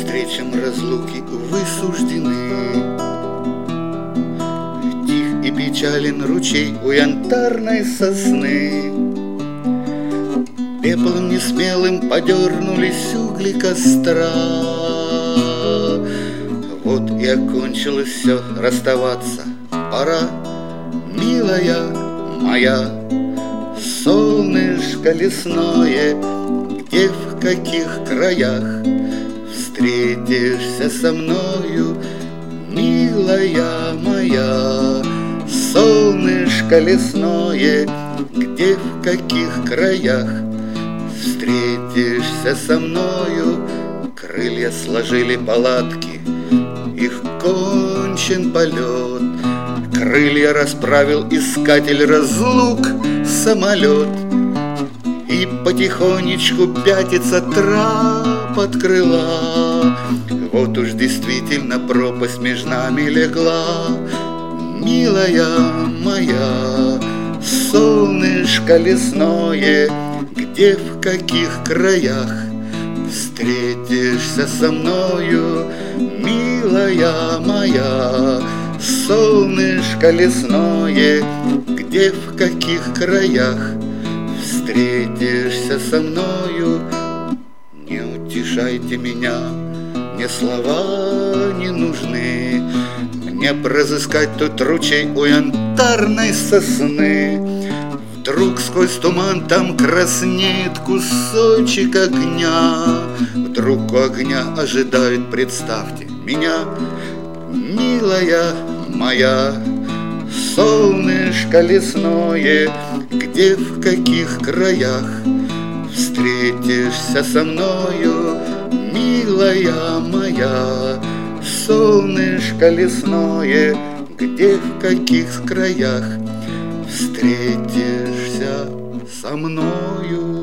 встречам разлуки вы суждены. Тих и печален ручей у янтарной сосны. Пеплом несмелым подернулись угли костра. Вот и окончилось все, расставаться пора. Милая моя, солнышко лесное, где, в каких краях встретишься со мною, милая моя? Солнышко лесное, где, в каких краях встретишься со мною? Крылья сложили палатки, их кончен полет. Крылья расправил искатель разлук самолет. И потихонечку пятится трап от крыла. Вот уж действительно пропасть между нами легла. Милая моя, солнышко лесное, где, в каких краях встретишься со мною, милая моя? Солнышко лесное, где, в каких краях встретишься со мною? Не утешайте меня, мне слова не нужны. Мне разыскать тут ручей у янтарной сосны. Вдруг сквозь туман там краснеет кусочек огня. Вдруг у огня ожидают, представьте меня, милая моя. Солнышко лесное, где, в каких краях встретишься со мною, милая моя? Солнышко лесное, где, в каких краях встретишься со мною?